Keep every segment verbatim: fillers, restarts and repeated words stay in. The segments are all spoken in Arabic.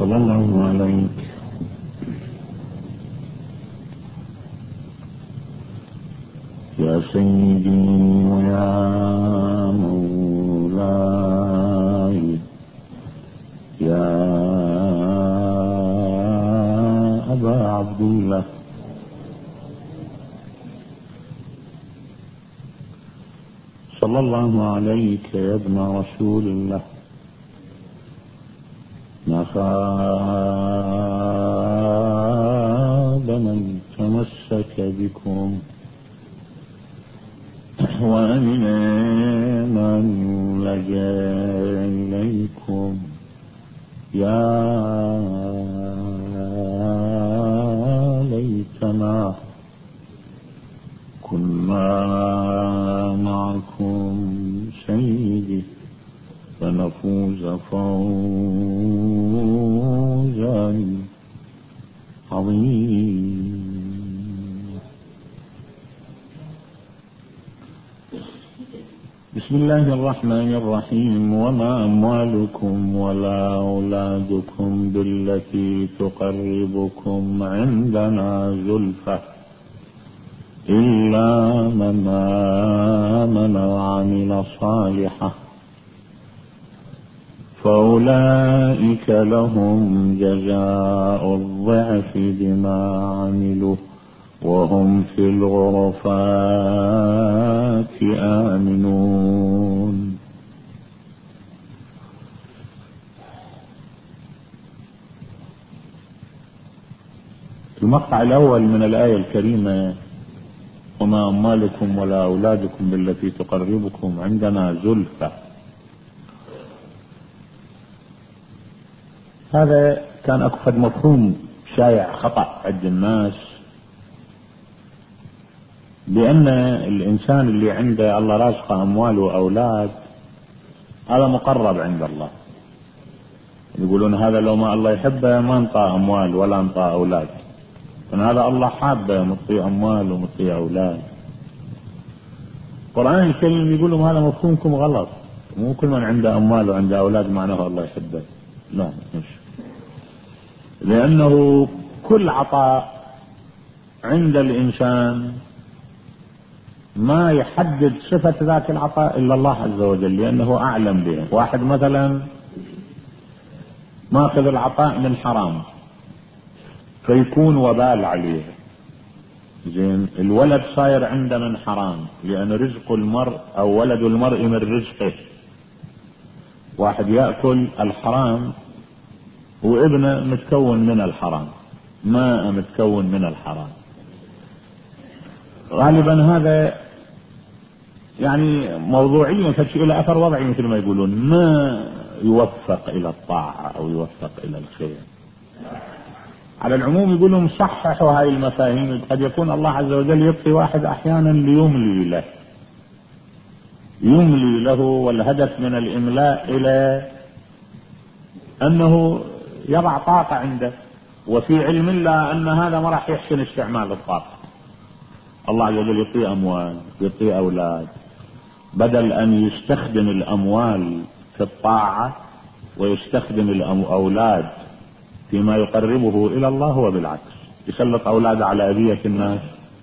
صلى الله عليك يا سيدي ويا مولاي يا أبا عبد الله، صلى الله عليك يا ابن رسول الله. ما خاب من تمسك بكم وأمن من لجأ إليكم يا ليتنا كنا معكم سيدي فنفوز فوزا عظيما. بسم الله الرحمن الرحيم. وما أموالكم ولا أولادكم بالتي تقربكم عندنا زلفى إلا من آمن وعمل صالحا فأولئك لهم جزاء الضعف بما عملوا وهم في الغرفات آمنون. المقطع الأول من الآية الكريمة: وما أموالكم ولا أولادكم بالتي تقربكم عندنا زلفى، هذا كان أكثر مفهوم شائع خطأ عند الناس، بأن الإنسان اللي عنده الله رازقه أموال وأولاد هذا مقرب عند الله. يقولون هذا لو ما الله يحبه ما انطى أموال ولا انطى أولاد، فإن هذا الله حابه مطي أموال ومطي أولاد. القرآن الكريم يقولون هذا مفهومكم غلط، مو كل من عنده أموال وعنده أولاد معناه الله يحبه، لا مش، لأنه كل عطاء عند الإنسان ما يحدد صفة ذات العطاء إلا الله عز وجل، لأنه أعلم به. واحد مثلا ماخذ العطاء من حرام فيكون وبال عليه، زين الولد صاير عنده من حرام لأن رزق المرء أو ولد المرء من رزقه. واحد يأكل الحرام وابنه متكون من الحرام، ماء متكون من الحرام. غالبا هذا يعني موضوعيا فشيء له اثر وضعي مثل ما يقولون، ما يوفق الى الطاعه او يوفق الى الخير. على العموم يقولون صححوا هاي المفاهيم. قد يكون الله عز وجل يعطي واحد احيانا ليملي له يملي له والهدف من الاملاء الى انه يضع طاقه عنده، وفي علم الله ان هذا ما راح يحسن استعمال الطاقه. الله عز وجل يعطي اموال يعطي اولاد، بدل ان يستخدم الاموال في الطاعه ويستخدم الاولاد فيما يقربه الى الله، هو بالعكس يسلط اولاده على اذيه الناس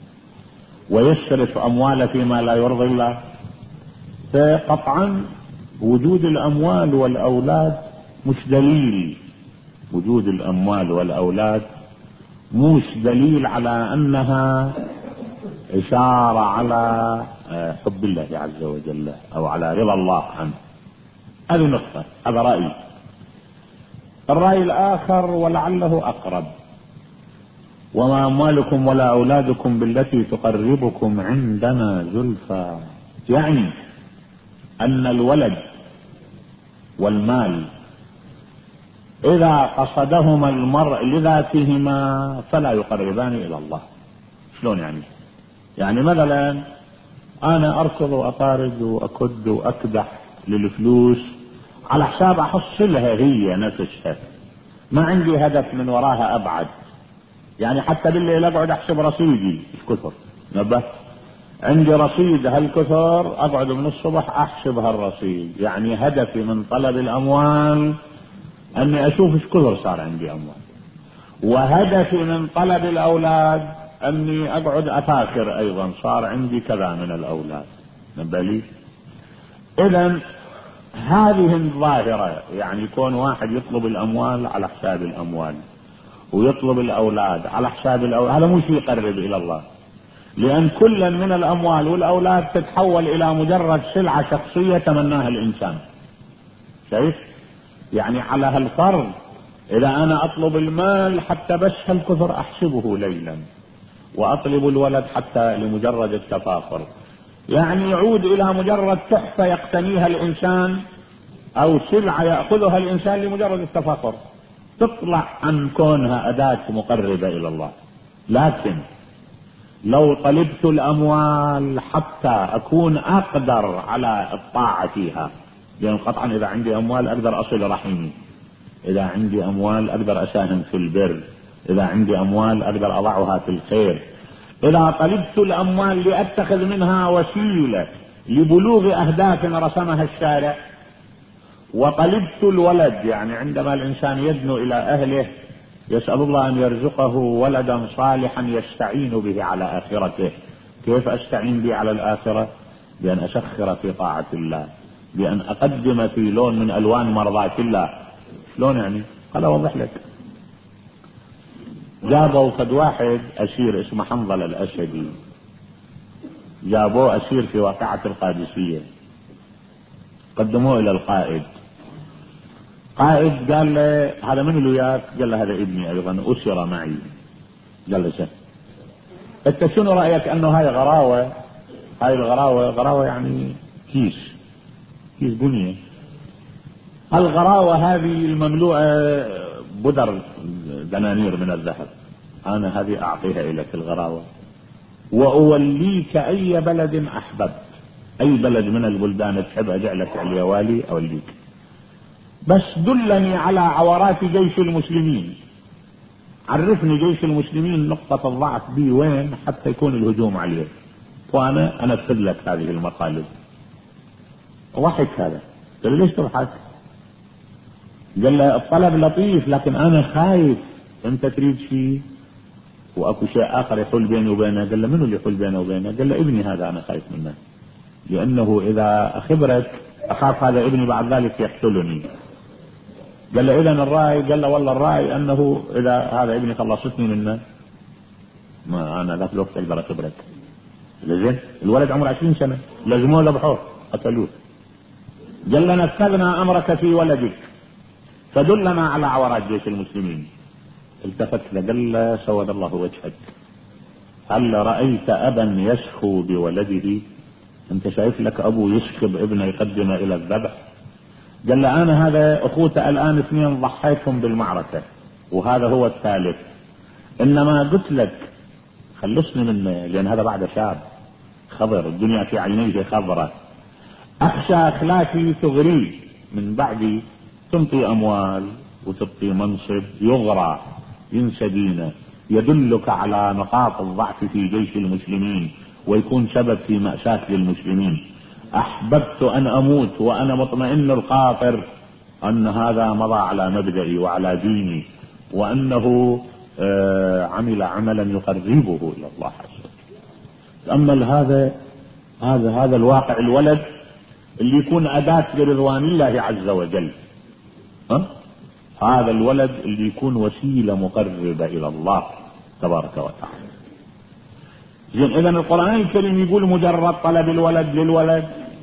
ويصرف امواله فيما لا يرضي الله. فقطعا وجود الاموال والاولاد مش دليل، وجود الاموال والاولاد مش دليل على انها إشارة على حب الله عز وجل أو على رضا الله عنه. هذه نقطة، هذا رأي. الرأي الآخر ولعله أقرب: وما أموالكم ولا أولادكم بالتي تقربكم عندنا زلفى، يعني أن الولد والمال إذا قصدهما المرء لذاتهما فلا يقربان إلى الله. شلون يعني؟ يعني مثلا انا اركض واطارد واكد واكدح للفلوس على حساب احصلها هي نفسها، ما عندي هدف من وراها ابعد. يعني حتى بالليل اقعد احسب رصيدي الكثر، نبه عندي رصيد هالكثر اقعد من الصبح احسب هالرصيد. يعني هدفي من طلب الاموال اني اشوف ايش كثر صار عندي اموال، وهدفي من طلب الاولاد اني اقعد افاخر ايضا صار عندي كذا من الاولاد. نبالي اذا هذه الظاهرة، يعني يكون واحد يطلب الاموال على حساب الاموال ويطلب الاولاد على حساب الاولاد، هذا مو شيء يقرب الى الله، لان كل من الاموال والاولاد تتحول الى مجرد سلعة شخصية تمناها الانسان. شايف؟ يعني على هالفرض اذا انا اطلب المال حتى بس هالكثر احسبه ليلا، واطلب الولد حتى لمجرد التفاخر، يعني يعود الى مجرد تحفة يقتنيها الانسان او سلعة يأخذها الانسان لمجرد التفاخر، تطلع عن كونها اداة مقربة الى الله. لكن لو طلبت الاموال حتى اكون اقدر على الطاعة فيها، لان يعني قطعا اذا عندي اموال اقدر اصل رحمي، اذا عندي اموال اقدر اساهم في البر، اذا عندي اموال اقدر اضعها في الخير. اذا طلبت الاموال لاتخذ منها وسيلة لبلوغ اهداف رسمها الشارع، وطلبت الولد، يعني عندما الانسان يدنو الى اهله يسأل الله ان يرزقه ولدا صالحا يستعين به على اخرته. كيف استعين به على الاخرة؟ بان اسخر في طاعة الله، بان اقدم في لون من الوان مرضاة الله. شلون يعني؟ قال اوضح لك. جابوا فد واحد اسير اسمه حنظل الاسدي، جابوه اسير في واقعة القادسية، قدموه الى القائد. قائد قال له هذا من اللي وياك؟ قال له هذا ابني ايضا اسر معي. قال له شف انت شنو رايك انه هاي غراوه؟ هاي الغراوه غراوه يعني كيس كيس بنيه، الغراوه هذه المملوءه بدر دنانير من الذهب، انا هذه اعطيها اليك الغراوه، واوليك اي بلد احببت، اي بلد من البلدان تحب اجعلك على والي اوليك، بس دلني على عورات جيش المسلمين، عرفني جيش المسلمين نقطة الضعف بي وين حتى يكون الهجوم عليه، وانا انفذ لك هذه المطالب. ضحك هذا، قال ليش تضحك؟ قال له الطلب لطيف لكن انا خايف انت تريد شيء واكو شيء اخر يحول بيني وبينه. قال له منو اللي يحول بينه وبينه؟ قال له ابني هذا انا خايف منه، لانه اذا اخبرك اخاف هذا ابني بعد ذلك يقتلني. قال له اذا الراي؟ قال له والله الراي انه اذا هذا ابني خلصتني منه ما انا ذاك الوقت اقدر اخبرك. زين الولد عمره عشرين سنة، لازموه ذبحوه قتلوه. قال له نفذنا امرك في ولدك فدلنا على عورات جيش المسلمين. التفت له قال له سود الله وجهك، هل رايت ابا يشخو بولده؟ انت شايف لك ابو يشخب ابنه يقدمه الى الذبح؟ قال له انا هذا اخوته الان اثنين ضحيتهم بالمعركة وهذا هو الثالث، انما قلت لك خلصني منه لان هذا بعد شاب خضر، الدنيا في عينيه خضرة، اخشى اخلاقي تغريه من بعدي، تنطي اموال وتبطي منصب يغرى ينسى دينه، يدلك على نقاط الضعف في جيش المسلمين ويكون سبب في مأساة للمسلمين. احببت ان اموت وانا مطمئن الخاطر ان هذا مضى على مبدئي وعلى ديني، وانه آه عمل عملا يقربه الى الله عز وجل. تأمل هذا هذا هذا الواقع، الولد اللي يكون اداة لرضوان الله عز وجل، ها؟ هذا الولد اللي يكون وسيلة مقربة الى الله تبارك وتعالى. زين اذا القرآن الكريم يقول مجرد طلب الولد للولد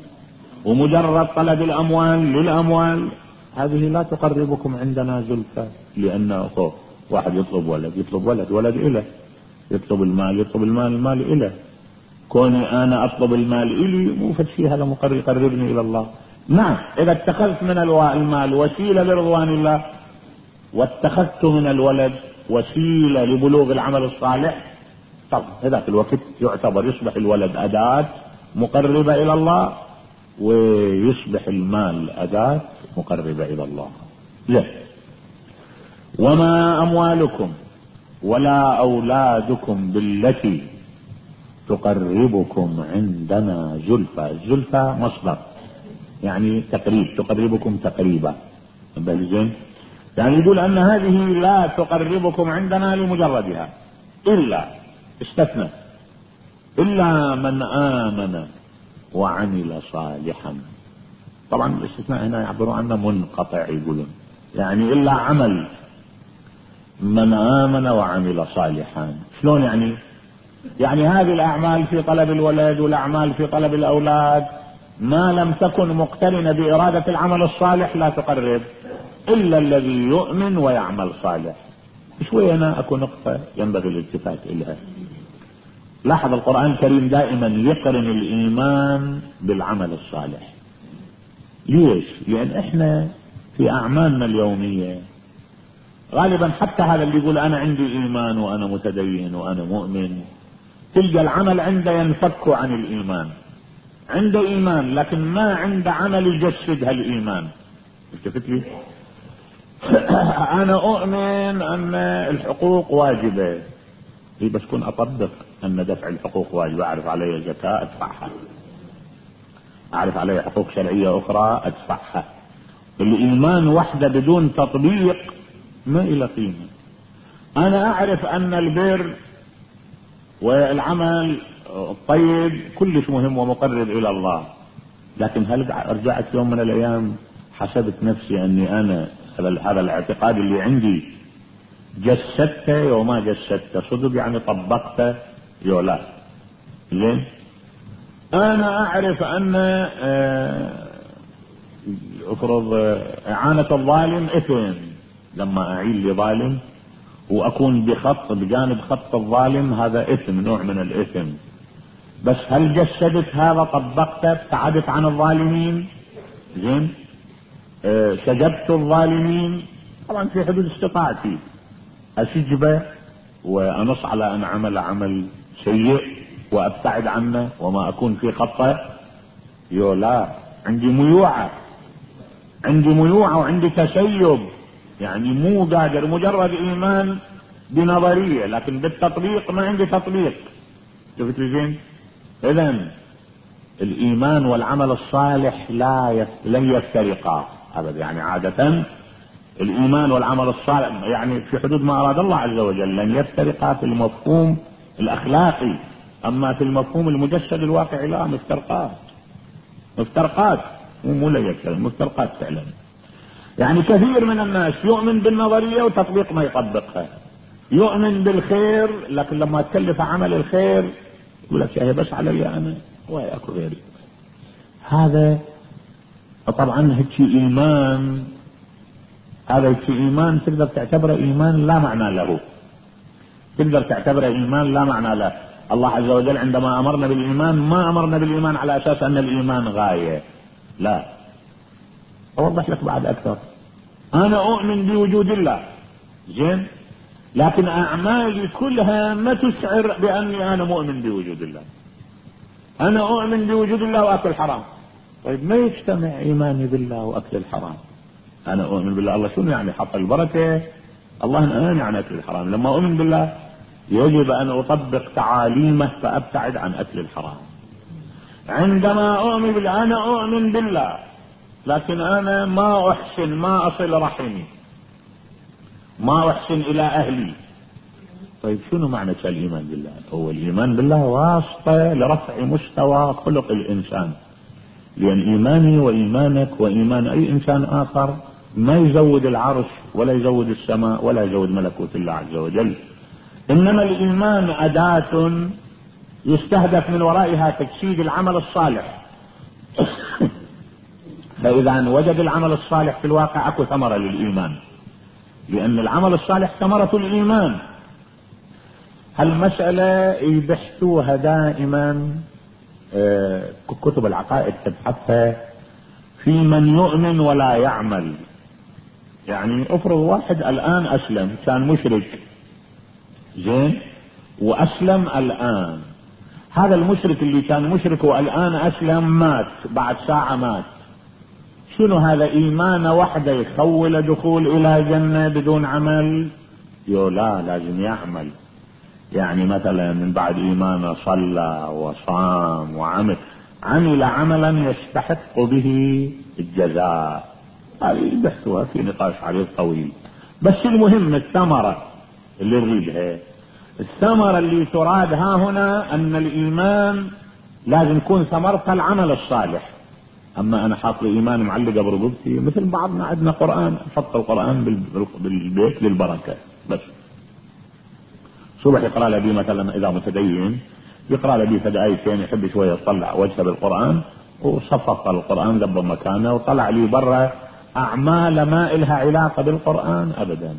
ومجرد طلب الاموال للاموال هذه لا تقربكم عندنا زلفى، لانه واحد يطلب ولد يطلب ولد ولد اله، يطلب المال يطلب المال المال اله، كوني انا اطلب المال الي مو فشي هذا مقرب يقربني الى الله. نعم اذا اتخذت من المال وسيلة لرضوان الله واتخذت من الولد وسيلة لبلوغ العمل الصالح، طب هذاك الوقت يعتبر يصبح الولد أداة مقربة إلى الله ويصبح المال أداة مقربة إلى الله. ليه؟ وما أموالكم ولا أولادكم بالتي تقربكم عندنا زلفى. الزلفى مصدر يعني تقريب، تقربكم تقريبا. زين يعني يقول أن هذه لا تقربكم عندنا لمجردها، إلا استثنى إلا من آمن وعمل صالحا. طبعا الاستثناء هنا يعبروا عنه منقطع، يقولون يعني إلا عمل من آمن وعمل صالحا. شلون يعني؟ يعني هذه الأعمال في طلب الولد والأعمال في طلب الأولاد ما لم تكن مقترنة بإرادة العمل الصالح لا تقرب، إلا الذي يؤمن ويعمل صالح. شوي هنا أكو نقطة ينبغي الالتفات إليها. لاحظ القرآن الكريم دائما يقرن الإيمان بالعمل الصالح. ليش؟ لأن إحنا في أعمالنا اليومية غالبا حتى هذا اللي يقول أنا عندي إيمان وأنا متدين وأنا مؤمن، تلقى العمل عنده ينفك عن الإيمان. عنده إيمان لكن ما عنده عمل يجسد هالإيمان. التفت لي؟ أنا أؤمن أن الحقوق واجبة، هي بس كن أطبق أن دفع الحقوق واجب، أعرف علي زكاة أدفعها، أعرف علي حقوق شرعية أخرى أدفعها. الإيمان وحده بدون تطبيق ما إلى قيمة. أنا أعرف أن البر والعمل الطيب كلش مهم ومقرب إلى الله، لكن هل رجعت يوم من الأيام حسبت نفسي أني أنا هذا الاعتقاد اللي عندي جسدته وما جسدته صدق، يعني طبقته يو لا؟ زين، أنا أعرف أن أفرض إعانة الظالم إثم، لما أعين لظالم وأكون بخط بجانب خط الظالم هذا إثم، نوع من الإثم. بس هل جسدت هذا؟ طبقته؟ ابتعدت عن الظالمين؟ زين، أه شجبت الظالمين؟ طبعا في حدود استطاعتي أشجبه وأنص على أن عمل عمل سيء وأبتعد عنه وما أكون في خطه يو لا؟ عندي ميوعة، عندي ميوعة وعندي تسيب، يعني مو قادر، مجرد إيمان بنظرية لكن بالتطبيق ما عندي تطبيق. شفت زين؟ إذن الإيمان والعمل الصالح لا يف... لن يفترقا أبدا. يعني عادة الإيمان والعمل الصالح يعني في حدود ما أراد الله عز وجل لن يفترقا في المفهوم الأخلاقي، أما في المفهوم المجسد الواقعي لا، مفترقات مفترقات مو لا يفترق، مفترقات فعلا. يعني كثير من الناس يؤمن بالنظرية وتطبيق ما يطبقها، يؤمن بالخير لكن لما تكلف عمل الخير يقول لك هي بس علي أنا ويا أكو غيري. هذا طبعا هيك إيمان، هذا هيك إيمان تقدر تعتبره إيمان لا معنى له، تقدر تعتبره إيمان لا معنى له. الله عز وجل عندما أمرنا بالإيمان ما أمرنا بالإيمان على أساس أن الإيمان غاية، لا. أوضح لك بعد أكثر. أنا أؤمن بوجود الله، زين، لكن أعمالي كلها ما تشعر بأني أنا مؤمن بوجود الله. أنا أؤمن بوجود الله وأكل حرام. طيب ما يجتمع إيماني بالله وأكل الحرام. أنا أؤمن بالله، الله شنو يعني؟ حط البركة، الله نهاني عن أكل الحرام. لما أؤمن بالله يجب أن أطبق تعاليمه فأبتعد عن أكل الحرام. عندما أؤمن بالله أنا أؤمن بالله لكن أنا ما أحسن، ما أصل رحمي، ما أحسن إلى أهلي. طيب شنو معنى الإيمان بالله؟ هو الإيمان بالله واسطة لرفع مستوى خلق الإنسان، لأن إيماني وإيمانك وإيمان أي إنسان آخر ما يزود العرش ولا يزود السماء ولا يزود ملكوت الله عز وجل. إنما الإيمان أداة يستهدف من ورائها تجسيد العمل الصالح. فإذا وجد العمل الصالح في الواقع أكو ثمرة للإيمان، لأن العمل الصالح ثمرة الإيمان. هالمسألة يبحثوها دائما كتب العقائد تبحثها في من يؤمن ولا يعمل. يعني افرض واحد الآن أسلم، كان مشرك، زين، وأسلم الآن. هذا المشرك اللي كان مشرك والآن أسلم مات، بعد ساعة مات. شنو هذا؟ إيمان وحده يخول دخول إلى جنة بدون عمل؟ يو لا، لازم يعمل. يعني مثلا من بعد إيمانه صلى وصام وعمل، عمل عملا يستحق به الجزاء. هذه بحثها في نقاش عليه طويل. بس المهم الثمرة اللي نريدها، الثمرة اللي تراد ها هنا ان الايمان لازم يكون ثمرتها العمل الصالح. اما انا حاط لي ايمان معلقه برقبتي، مثل بعضنا عندنا قرآن، حط القرآن بالبيت للبركة بس. صبح يقرأ له بيه مثلا اذا متدين يقرأ له بيه فد آيتين، يحب شوية يطلع وجهه بالقرآن وصفق القرآن قبل مكانه وطلع لي برا اعمال ما إلها علاقة بالقرآن ابدا.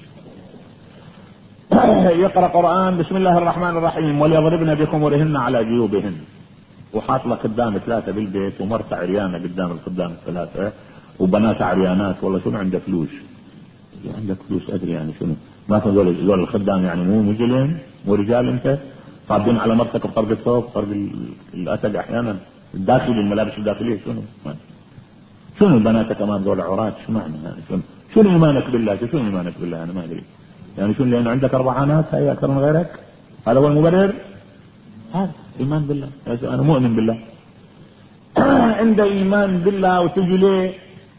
يقرأ قرآن بسم الله الرحمن الرحيم وليضربن بخمرهن على جيوبهن، وحاط لك قدام ثلاثة بالبيت ومرت عريانة قدام القدام ثلاثة وبنات عريانات، والله شنو عنده فلوس؟ عندك فلوس ادري يعني شنو، ما تقول زول الخدام يعني مو مجلين مو رجال انت طابين على مرتك بطرق الثوب طرق الاتق احيانا الداخلي الملابس الداخليه شنو شنو بناتك امام ذول عورات شو معنى يعني شنو شنو ايمانك بالله شنو ايمانك بالله انا ما ادري يعني شنو لانه عندك اربع بنات هي اكثر من غيرك هذا هو المبرر؟ هذا ايمان بالله انا مؤمن بالله. عنده ايمان بالله وتجي ليه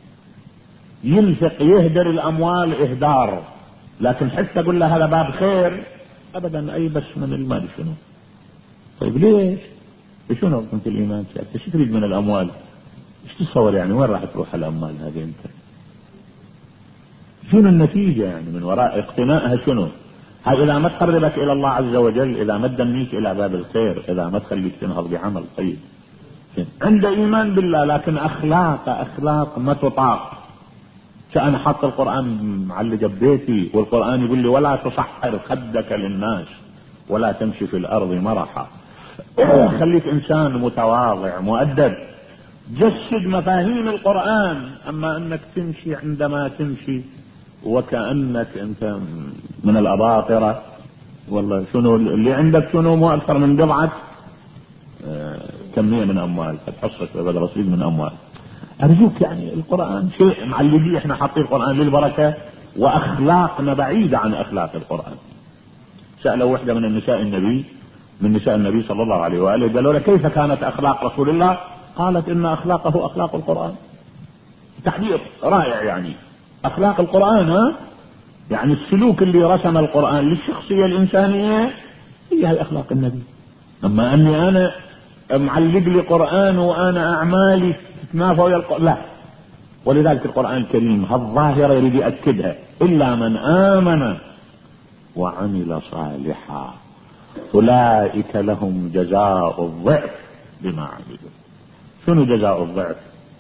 ينفق يهدر الاموال اهدار، لكن حتى اقول له هذا باب خير ابدا اي بس من المال شنو؟ طيب ليش؟ شنو انت الايمان انت شو تريد من الاموال؟ ايش تتصور يعني وين راح تروح الاموال هذه انت؟ شنو النتيجه يعني من وراء اقتنائها شنو؟ هذا اذا ما تقربك الى الله عز وجل، اذا ما تدنيك الى باب الخير، اذا ما تخليك تنهض بعمل طيب. عنده ايمان بالله لكن اخلاق اخلاق ما تطاق. كأنا حط القرآن معلقه ببيتي والقرآن يقول لي ولا تصحر خدك للناس ولا تمشي في الارض مرحا. خليك انسان متواضع مؤدب، جسد مفاهيم القرآن. اما انك تمشي عندما تمشي وكأنك انت من الاباطرة، والله شنو اللي عندك شنو مو اكثر من بضعة آه كمية من اموال فتحصك بدل رصيد من اموال. ارجوك يعني القرآن شيء معلقيه احنا حاطين القرآن للبركة واخلاقنا بعيدة عن اخلاق القرآن. سألوا وحدة من النساء النبي من نساء النبي صلى الله عليه وآله قالوا له كيف كانت اخلاق رسول الله؟ قالت ان اخلاقه اخلاق القرآن. تعبير رائع يعني اخلاق القرآن، ها يعني السلوك اللي رسم القرآن للشخصية الانسانية هي اخلاق النبي. اما اني انا معلق لي قرآن وانا اعمالي تتنافى ويا القرآن لا. ولذلك القرآن الكريم هالظاهرة يريد يأكدها الا من آمن وعمل صالحا اولئك لهم جزاء الضعف بما عملوا. شنو جزاء الضعف؟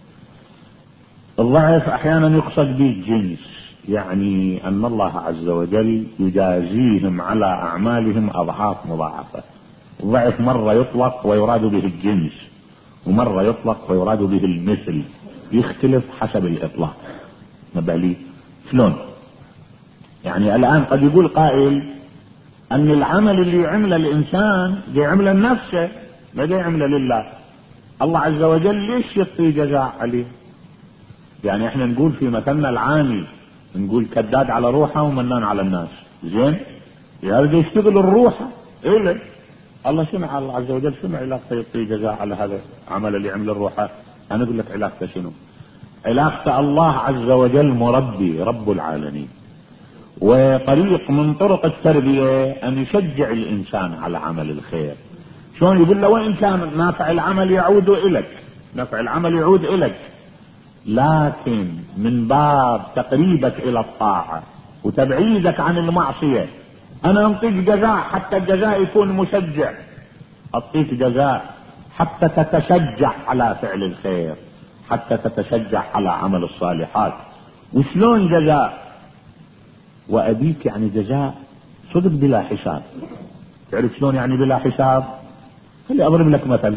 الضعف احيانا يقصد به الجنس، يعني ان الله عز وجل يجازيهم على اعمالهم اضعاف مضاعفة. الضعف مرة يطلق ويراد به الجنس ومرة يطلق ويراد به المثل، يختلف حسب الاطلاق. نبالي شلون؟ يعني الان قد يقول قائل ان العمل اللي يعمله الانسان يعمله لنفسه لا يعمله لله. الله عز وجل ليش يعطي جزاء عليه؟ يعني احنا نقول في مثلنا العامي نقول كداد على روحه ومنان على الناس، زين هذا يشتغل الروح ايه الله شنو الله عز وجل شنو علاقته يعطي جزاء على هذا العمل اللي يعمل الروح؟ انا اقول لك علاقته شنو؟ علاقته الله عز وجل مربي رب العالمين، وطريق من طرق التربية ان يشجع الانسان على عمل الخير. شلون يقول له وان كان نافع العمل يعود اليك، نافع العمل يعود اليك، لكن من باب تقريبك الى الطاعة وتبعيدك عن المعصية انا انطيك جزاء حتى الجزاء يكون مشجع، اعطيك جزاء حتى تتشجع على فعل الخير، حتى تتشجع على عمل الصالحات. وشلون جزاء؟ وابيك يعني جزاء صدق بلا حساب. تعرف شلون يعني بلا حساب؟ خلي اضرب لك مثل.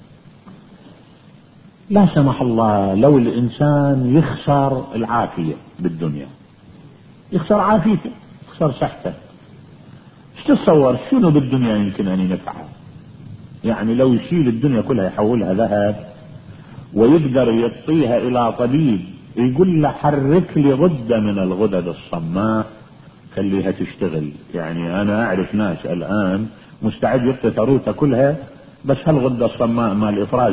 لا سمح الله لو الانسان يخسر العافية بالدنيا، يخسر عافيته يخسر صحته، ايش تتصور شنو بالدنيا يمكن ان ينفعه؟ يعني لو يشيل الدنيا كلها يحولها ذهب ويقدر يعطيها الى طبيب يقول له حرك لي غدة من الغدد الصماء خليها تشتغل. يعني انا اعرف ناس الان مستعد يعطي ثروته كلها بس هالغدة الصماء مال افراز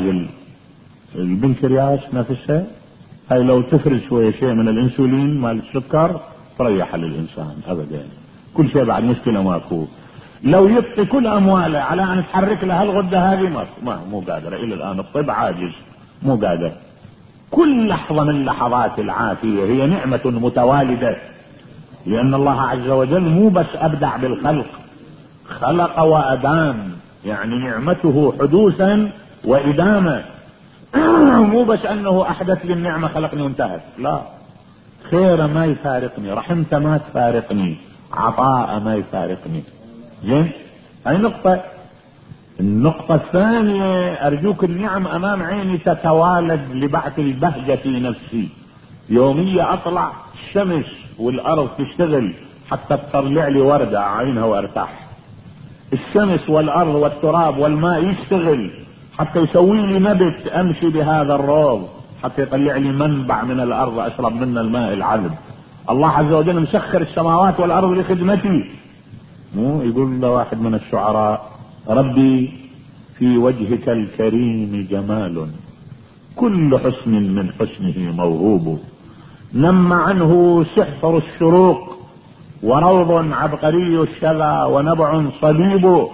البنكرياس نفسها هاي لو تفرز شوية شيء من الانسولين مال السكر تريح للإنسان أبدا. كل شيء بعد مشكلة ماكو. لو يبقي كل أمواله على أن تحرك لها الغدة هذه ما, ما مو قادرة إلى الآن. الطب عاجز مو قادر. كل لحظة من لحظات العافية هي نعمة متوالدة، لأن الله عز وجل مو بس أبدع بالخلق، خلق وأدام، يعني نعمته حدوثا وإدامة. مو بس أنه أحدث لي النعمة خلقني وانتهت، لا، خير ما يفارقني، رحمته ما تفارقني، عطاء ما يفارقني. زين، هاي نقطة. النقطة الثانية، أرجوك النعم أمام عيني تتوالد لبعث البهجة في نفسي. يومية أطلع الشمس والأرض تشتغل حتى تطلع لي وردة أعينها وارتاح. الشمس والأرض والتراب والماء يشتغل حتى يسوي لي نبت أمشي بهذا الروض حتى يطلع لي منبع من الأرض أشرب منه الماء العذب. الله عز وجل مسخر السماوات والأرض لخدمتي. مو يقول له واحد من الشعراء: ربي في وجهك الكريم جمال كل حسن من حسنه موهوب، نم عنه سحر الشروق وروض عبقري الشذا ونبع صليب،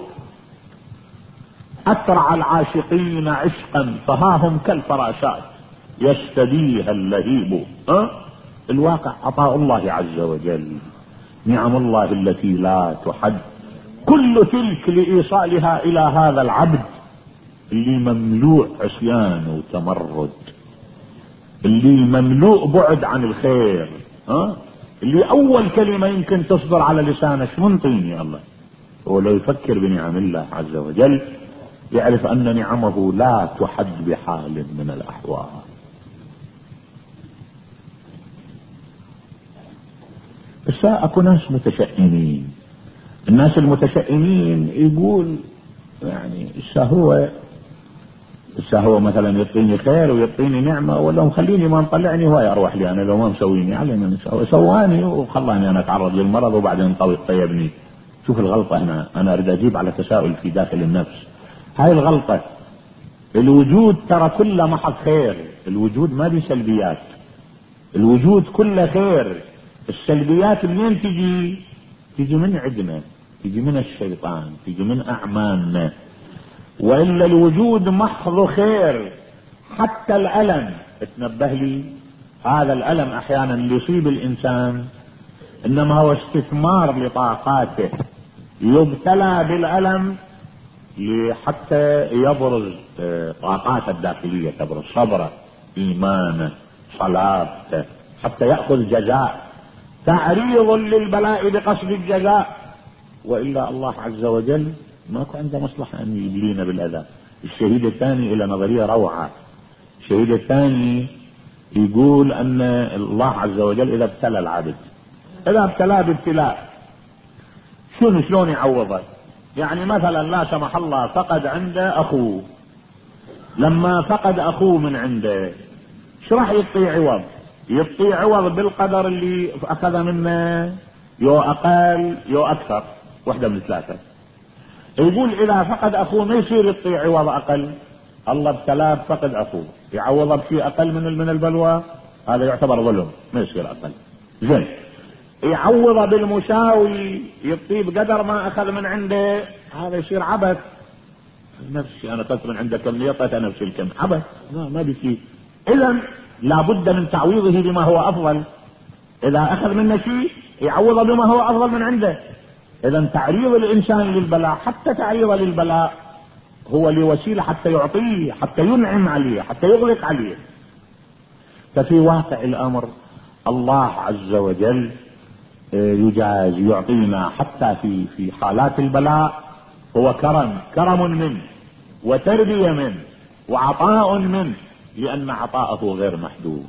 أسرع العاشقين عشقا فهاهم كالفراشات يستديها اللهيب. أه؟ الواقع عطاء الله عز وجل، نعم الله التي لا تحد، كل تلك لإيصالها إلى هذا العبد اللي مملوء عصيان وتمرد، اللي مملوء بعد عن الخير. ها؟ اللي أول كلمة يمكن تصدر على لسانه: شو منطيني يا الله؟ ولو يفكر بنعم الله عز وجل يعرف أن نعمه لا تحد بحال من الأحوال. بس اكو ناس متشائمين. الناس المتشائمين يقول يعني الشهوة الشهوة مثلا يعطيني خير ويعطيني نعمة، ولا مخليني ما مطلعني هواي اروح لي انا لو ما مسويني على سواني وخلاني انا اتعرض للمرض وبعدين طيبني. شوف الغلطة هنا، انا اريد اجيب على تساؤل في داخل النفس. هاي الغلطة. الوجود ترى كله محض خير، الوجود ما دي سلبيات، الوجود كله خير. السلبيات منين تجي؟ تجي من عندنا، تجي من الشيطان، تجي من اعمالنا. والا الوجود محض خير. حتى الالم، اتنبه لي، هذا الالم احيانا اللي يصيب الانسان انما هو استثمار لطاقاته، يبتلى بالالم حتى يبرز طاقاته الداخليه، تبرز صبره، ايمانه، صلاته، حتى ياخذ جزاء، تعريض للبلاء بقصد الجزاء. والا الله عز وجل ماكو عنده مصلحه ان يبلينا بالاذى. الشهيد الثاني الى نظريه روعه. الشهيد الثاني يقول ان الله عز وجل اذا ابتلى العبد، اذا ابتلاه بابتلاء، شنو شلون يعوضه؟ يعني مثلا لا سمح الله فقد عنده اخوه، لما فقد اخوه من عنده شو راح يعطيه عوض؟ يعطيه عوض بالقدر اللي اخذ منه، يو اقل يو اكثر، واحدة من ثلاثة. يقول اذا فقد اخوه ما يصير يعطيه عوض اقل. الله ابتلاه فقد اخوه، يعوضه بشيء اقل من من البلوى، هذا يعتبر ظلم، ما يصير اقل. زين، يعوضه بالمساوي، يعطيه بقدر ما اخذ من عنده، هذا يصير عبث. نفسي انا اخذت من عنده كم يعطيته نفس الكم، عبث، ما ما بيصير. اذا لابد من تعويضه بما هو افضل. اذا اخذ منه شيء يعوضه بما هو افضل من عنده. اذا تعريض الانسان للبلاء، حتى تعريضه للبلاء هو لوسيله حتى يعطيه، حتى ينعم عليه، حتى يغلق عليه. ففي واقع الامر الله عز وجل يجازي، يعطينا حتى في في حالات البلاء، هو كرم، كرم منه وتربيه منه وعطاء منه، لان عطاءه غير محدود.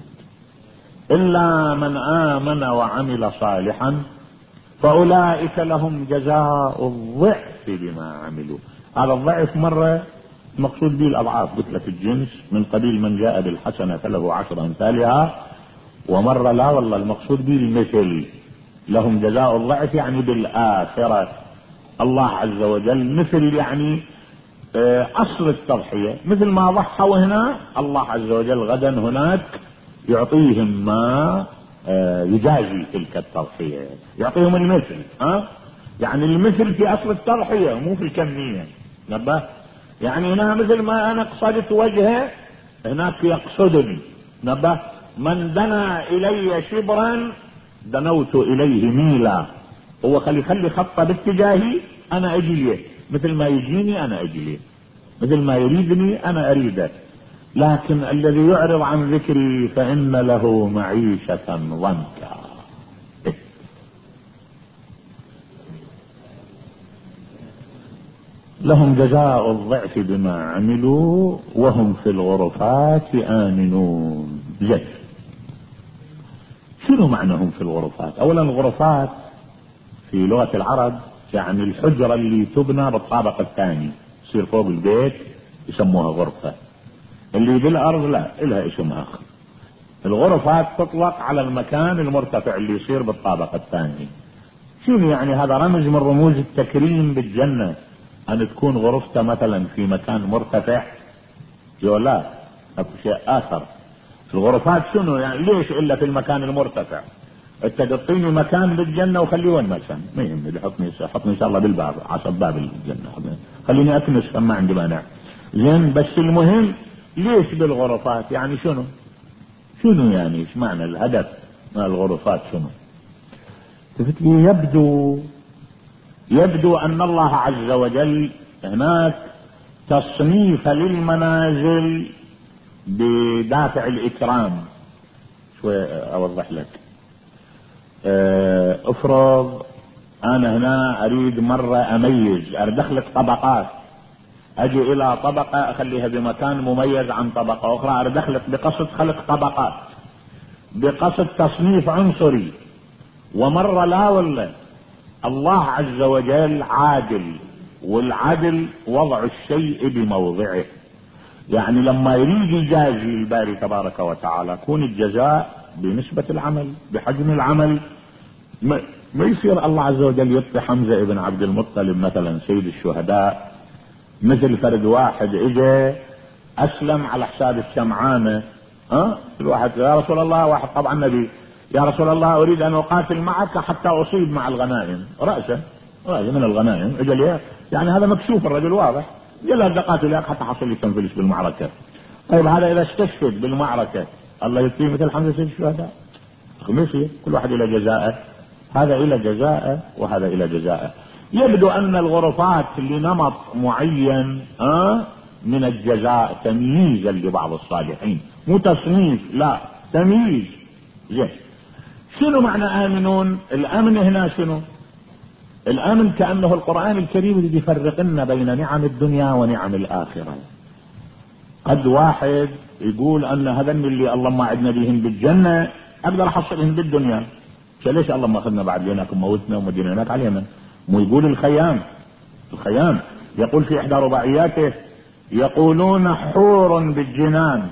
الا من امن وعمل صالحا فاولئك لهم جزاء الضعف بما عملوا. هذا الضعف مره مقصود به الاضعاف، مثل الجنس، من قبيل من جاء بالحسنه فله عشر امثالها، ومره لا والله المقصود به المثل، لهم جزاء الضعف يعني بالاخره. الله عز وجل مثل يعني اصل التضحيه، مثل ما ضحوا هنا الله عز وجل غدا هناك يعطيهم ما يجازي تلك التضحية، يعطيهم المثل. ها يعني المثل في اصل التضحية مو في الكمية. نبه يعني هنا مثل ما انا قصدت وجهه هناك يقصدني. نبه من دنا الي شبرا دنوت اليه ميلا. هو خلي خلي خطه باتجاهي انا اجي ليه، مثل ما يجيني انا اجي ليه، مثل ما يريدني انا اريده. لكن الذي يعرض عن ذكري فان له معيشة ضنكا. لهم جزاء الضعف بما عملوا وهم في الغرفات آمنون. جد شنو معنى هم في الغرفات؟ اولا الغرفات في لغة العرب يعني الحجرة اللي تبنى بالطابق الثاني، يصير فوق البيت يسموها غرفة. اللي بالارض لا لها اسم اخر. الغرفات تطلق على المكان المرتفع اللي يصير بالطابق الثاني. شنو يعني؟ هذا رمز من رموز التكريم بالجنة، ان تكون غرفته مثلا في مكان مرتفع. لا اكو شيء اخر. الغرفات شنو يعني؟ ليش الا في المكان المرتفع؟ انت تعطيني مكان بالجنه وخليه وين ما كان ما يهمني، حطني حطني ان شاء الله بالباب عصب باب الجنه، خليني اكنس ما عندي مانع. زين بس المهم ليش بالغرفات؟ يعني شنو؟ شنو يعني؟ ايش معنى الهدف من الغرفات؟ شنو؟ شفت لي؟ يبدو يبدو ان الله عز وجل هناك تصنيف للمنازل بدافع الاكرام. شوي اوضح لك. افرض انا هنا اريد مرة اميز، ادخلك طبقات، اجي الى طبقة اخليها بمكان مميز عن طبقة اخرى، ادخلك بقصد خلق طبقات، بقصد تصنيف عنصري. ومرة لا، ولا الله عز وجل عادل، والعدل وضع الشيء بموضعه. يعني لما يريد يجازي الباري تبارك وتعالى يكون الجزاء بنسبة العمل بحجم العمل. ما, ما يصير الله عز وجل يعطي حمزة ابن عبد المطلب مثلا سيد الشهداء مثل فرد واحد اجى اسلم على حساب الشمعانة. ها الواحد يا رسول الله، واحد طبعا نبي، يا رسول الله اريد ان اقاتل معك حتى اصيب مع الغنائم رأسه رأسه من الغنائم. اجل يعني هذا مكشوف الرجل واضح، يلا قاتل حتى حصل لي تنفلش بالمعركة. طيب هذا اذا استشهد بالمعركة الله يعطيه مثل حمزة سيد الشهداء؟ ماشي، كل واحد الى جزاءه، هذا الى جزاءه وهذا الى جزاءه. يبدو ان الغرفات لنمط معين آه من الجزاء تمييزا لبعض الصالحين، مو تصنيف، لا تمييز. زين شنو معنى امنون؟ الامن هنا شنو؟ الامن كانه القرآن الكريم اللي يفرق لنا بين نعم الدنيا ونعم الاخرة. قد واحد يقول ان هذا اللي الله ما عدنا بهم بالجنة اقدر احصلهم بالدنيا، ليش الله ما اخذنا بعد ليناكم موتنا ومدينا هناك علينا؟ مو يقول الخيام الخيام يقول في احدى رباعياته يقولون حور بالجنان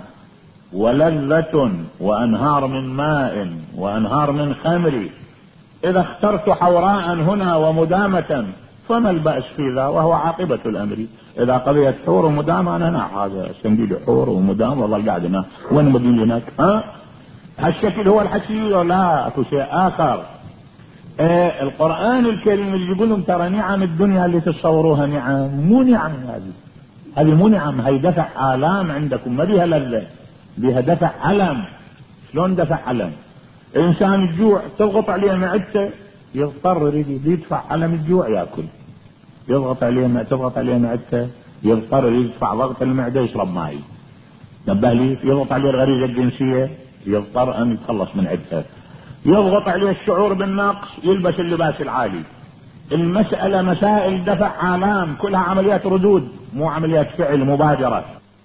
ولذة وانهار من ماء وانهار من خمر، اذا اخترت حوراء هنا ومدامة فما البأس في ذا وهو عاقبة الامر. اذا قضيت حور ومدامة انا هنا هذا سنديل حور ومدام والله قاعد هنا وين مدين هناك. ها هالشكل هو الحكي ولا اكو شيء اخر؟ ايه القرآن الكريم اللي يقول لهم ترى نعم الدنيا اللي تتصوروها نعم، مو نعم هذه هذه مو نعم، هي دفع آلام عندكم، ما بيها لذة، بيها دفع ألم. شلون دفع ألم؟ انسان الجوع تضغط عليه معدته يضطر يريد يدفع ألم الجوع ياكل، يضغط عليه تضغط عليه معدته يضطر يدفع ضغط المعدة يشرب ماء. نبه لي، يضغط عليه الغريزة الجنسية يضطر ان يتخلص من عدته، يضغط عليه الشعور بالنقص يلبس اللباس العالي. المسألة مسائل دفع آلام، كلها عمليات ردود مو عمليات فعل مبادرة.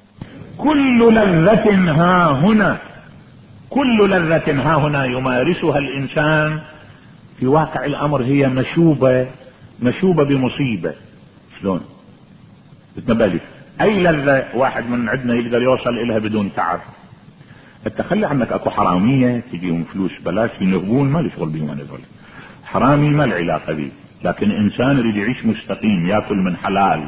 كل لذة ها هنا كل لذة ها هنا يمارسها الإنسان في واقع الأمر هي مشوبة مشوبة بمصيبة. شلون؟ بتنبالي أي لذة واحد من عندنا يقدر يوصل إليها بدون تعب؟ التخلي عنك اكو حرامية تجيهم فلوس بلاش ينهبون ما لي شغل بهم انا ذول، حرامي ما العلاقة به. لكن انسان يريد يعيش مستقيم ياكل من حلال،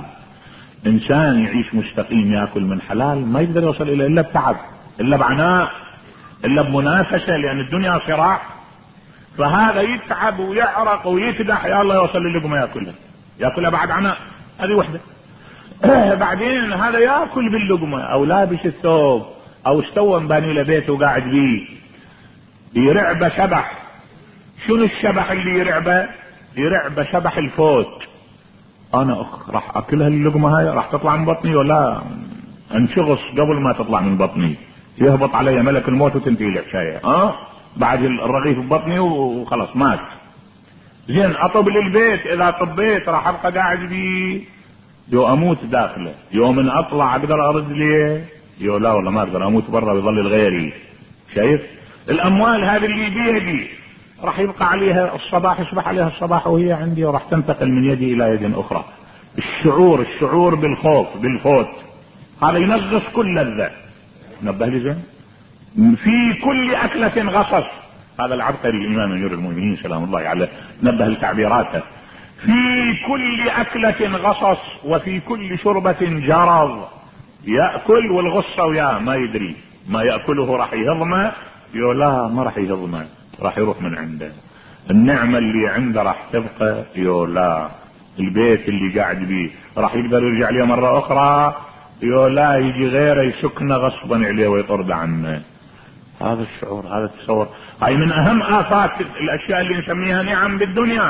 انسان يعيش مستقيم ياكل من حلال ما يقدر يوصل الى الا بتعب الا بعناء. الا بمنافسة، لان الدنيا صراع. فهذا يتعب ويعرق ويكدح، يا الله يوصل اللقمة ياكلها ياكلها بعد عناء، هذه وحدة. بعدين هذا ياكل باللقمة او لابس الثوب او استوى مباني له بيته وقاعد بيه، يرعبه شبح. شنو الشبح اللي يرعبه؟ يرعبه شبح الفوت. انا اخ راح اكلها اللقمة هاي، راح تطلع من بطني ولا انشغص قبل ما تطلع من بطني، يهبط علي ملك الموت وتنتهي الحكاية. اه بعد الرغيف ببطني وخلاص مات. زين اطب للبيت، اذا طبيت راح ابقى قاعد بيه، يو اموت داخله، يوم ان اطلع اقدر ارد ليه؟ يو لا والله ما اقدر، اموت برا بيظل الغيري. شايف الاموال هذه اللي بيدي راح يبقى عليها الصباح، يصبح عليها الصباح وهي عندي، وراح تنتقل من يدي الى يد اخرى. الشعور الشعور بالخوف بالفوت هذا ينغص كل لذة. نبه لي زين. في كل اكلة غصص، هذا العبقري الامام امير المؤمنين سلام الله عليه نبه لتعبيراته. في كل اكلة غصص وفي كل شربة جرض. يأكل والغصة وياه ما يدري، ما يأكله راح يهضمه، يقول لا ما راح يهضمه، راح يروح من عنده. النعمة اللي عنده راح تبقى، يقول لا البيت اللي قاعد بيه راح يقدر يرجع ليه مرة اخرى، يقول لا يجي غيره يسكنه غصبا عليه ويطرد عنه. هذا الشعور، هذا التصور، هاي من اهم افات الاشياء اللي نسميها نعم بالدنيا.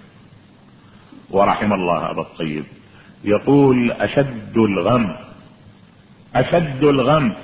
ورحم الله ابا الطيب يقول اشد الغم اشد الغم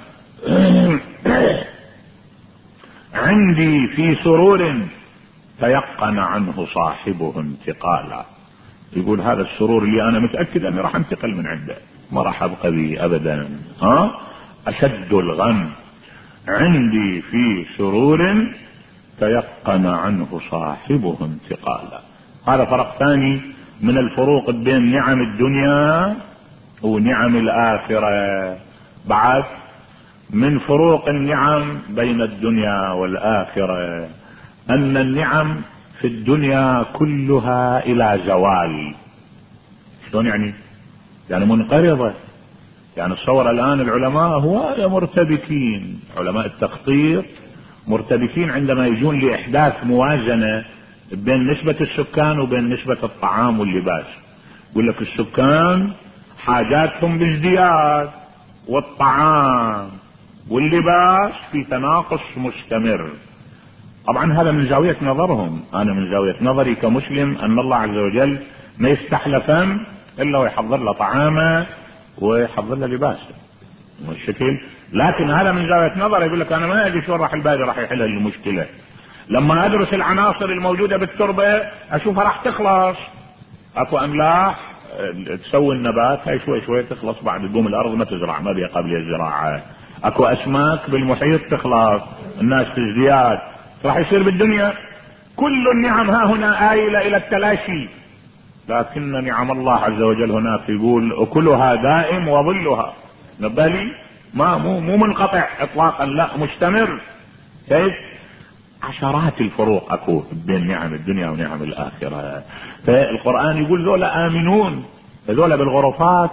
عندي في سرور تيقن عنه صاحبه انتقالا. يقول هذا السرور اللي انا متأكد اني راح انتقل من عنده، ما راح ابقى به ابدا. ها اشد الغم عندي في سرور تيقن عنه صاحبه انتقالا. هذا فرق ثاني من الفروق بين نعم الدنيا ونعم الآخرة. بعد من فروق النعم بين الدنيا والآخرة أن النعم في الدنيا كلها إلى زوال. شلون يعني؟ يعني منقرضة. يعني تصور الآن العلماء هو مرتبكين، علماء التخطيط مرتبكين عندما يجون لإحداث موازنة بين نسبة السكان وبين نسبة الطعام واللباس. يقول لك السكان حاجاتهم بازدياد، والطعام واللباس في تناقص مستمر. طبعا هذا من زاوية نظرهم، انا من زاوية نظري كمسلم ان الله عز وجل ما يفتح له فم الا ويحضر له طعامه ويحضر له لباسه والشكل. لكن هذا من زاوية نظري، يقول لك انا ما ادري شو راح الباري راح يحل المشكلة. لما ادرس العناصر الموجودة بالتربة اشوفها راح تخلص. اكو املاح تسوي النبات هاي شوي شوي تخلص، بعد تقوم الارض ما تزرع، ما بيها قابلية الزراعة. اكو اسماك بالمحيط تخلص، الناس في ازدياد. راح يصير بالدنيا كل النعم ها هنا آيلة الى التلاشي، لكن نعم الله عز وجل هناك يقول اكلها دائم وظلها. نبالي ما مو مو منقطع اطلاقا، لا مستمر. كيف؟ عشرات الفروق اكو بين نعم الدنيا ونعم الاخرة. فالقرآن يقول ذولا امنون، ذولا بالغرفات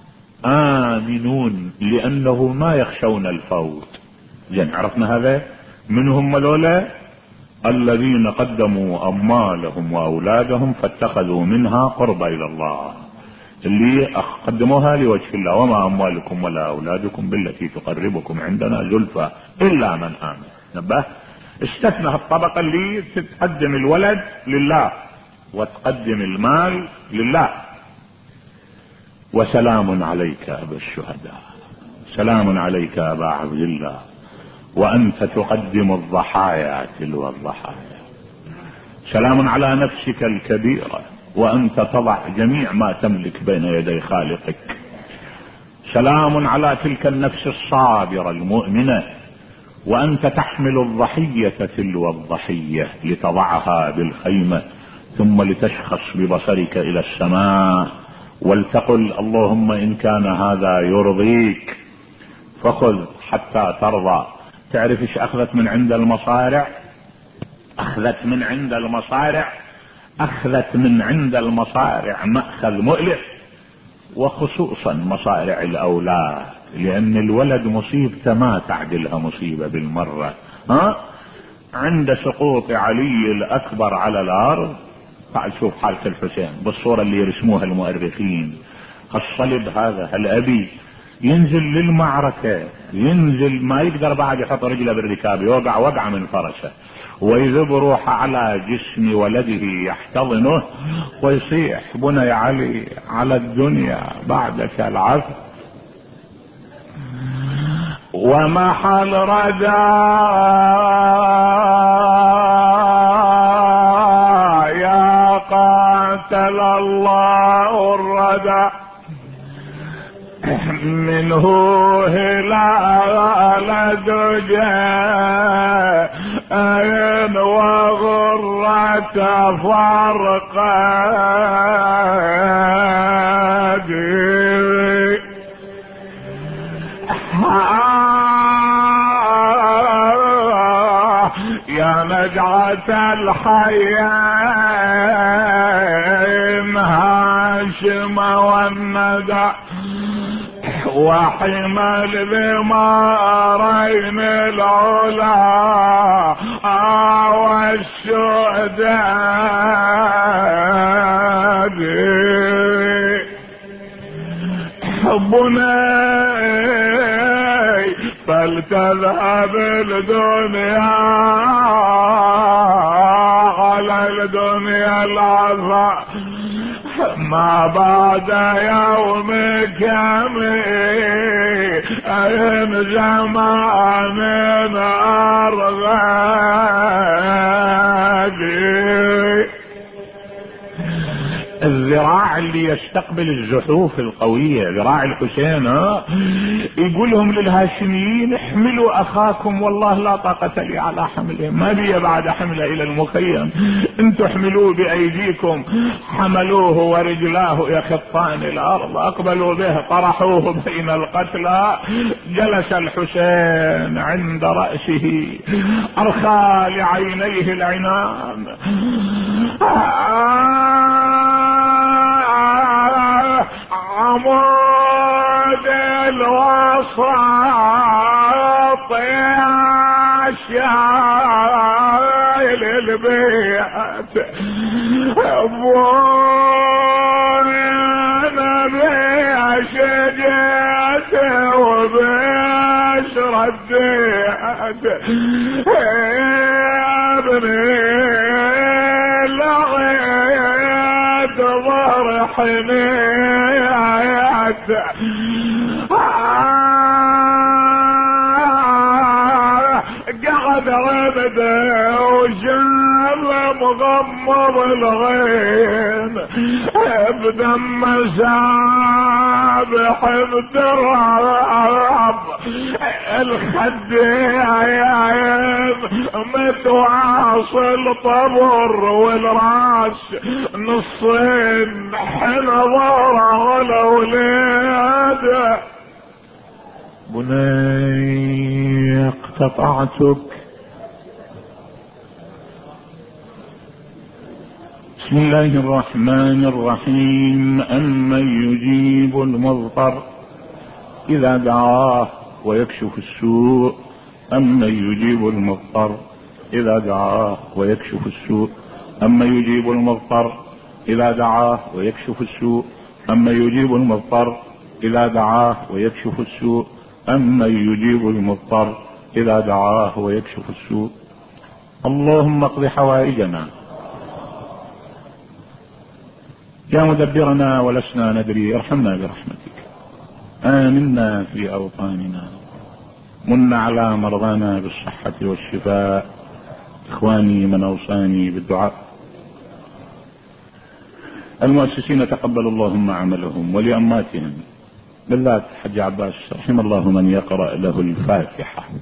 امنون لانه ما يخشون الفوت. زين عرفنا هذا. من هم ذولا؟ الذين قدموا اموالهم واولادهم فاتخذوا منها قربا الى الله، اللي قدموها لوجه الله. وما اموالكم ولا اولادكم بالتي تقربكم عندنا زلفى الا من امن. نبه استثنى الطبقة اللي تقدم الولد لله وتقدم المال لله. وسلام عليك ابا الشهداء، سلام عليك ابا عبد الله، وانت تقدم الضحايا تلو الضحايا. سلام على نفسك الكبيرة وانت تضع جميع ما تملك بين يدي خالقك. سلام على تلك النفس الصابرة المؤمنة وانت تحمل الضحية تلو الضحية لتضعها بالخيمة ثم لتشخص ببصرك الى السماء ولتقل اللهم ان كان هذا يرضيك فخذ حتى ترضى. تعرف ايش اخذت من عند المصارع؟ اخذت من عند المصارع اخذت من عند المصارع مأخذ مؤلم، وخصوصا مصارع الاولاد، لان الولد مصيبته ما تعدلها مصيبة بالمرة. ها عند سقوط علي الأكبر على الأرض، تعال شوف حالة الحسين بالصورة اللي يرسموها المؤرخين. الصلب هذا الأبي ينزل للمعركة، ينزل ما يقدر بعد يحط رجله بالركاب، يوقع وقع من فرسه ويذب روحه على جسم ولده يحتضنه ويصيح بني علي على الدنيا بعدك العفو ومحل رجا يا قاتل الله الردى منه هلال دجى أين وغرة فرقا يا نجعة الحيين هاشم والندى وحمل بمارين العلا والشهداء بني فلتذهب الدنيا على الدنيا العظى ما بعد يومك أين زمان أرغب الذراع اللي يستقبل الزحوف القوية ذراع الحسين. ها يقول لهم للهاشميين احملوا اخاكم والله لا طاقة لي على حمله، ما بي بعد حمله الى المخيم، انتم احملوه بايديكم. حملوه ورجلاه يخطان الارض، اقبلوا به طرحوه بين القتلى. جلس الحسين عند رأسه ارخى لعينيه العنان عمود الوسط يا شايل البيت ابونا بشجاته وبش رديت يا ابني لغيت ظهر حنيت قعد عبده وشاب مغمض الغين بدم سابح بدراب الخد عيب متواصل طبر والراس نصين حنظر على ولاده. بني اقتطعتك بسم الله الرحمن الرحيم. أمن يجيب المضطر إذا دعاه ويكشف السوء، أمن يجيب المضطر إذا دعاه ويكشف السوء، أمن يجيب المضطر إذا دعاه ويكشف السوء، أمن يجيب المضطر إذا دعاه ويكشف السوء، أمن يجيب المضطر إذا دعاه ويكشف السوء. اللهم اقض حوائجنا يا مدبرنا ولسنا ندري، ارحمنا برحمتك. آمنا في أوطاننا، من على مرضانا بالصحة والشفاء. إخواني من أوصاني بالدعاء. المؤسسين تقبل اللهم عملهم، ولأماتهم بالله حج عباس رحم الله من يقرأ له الفاتحة.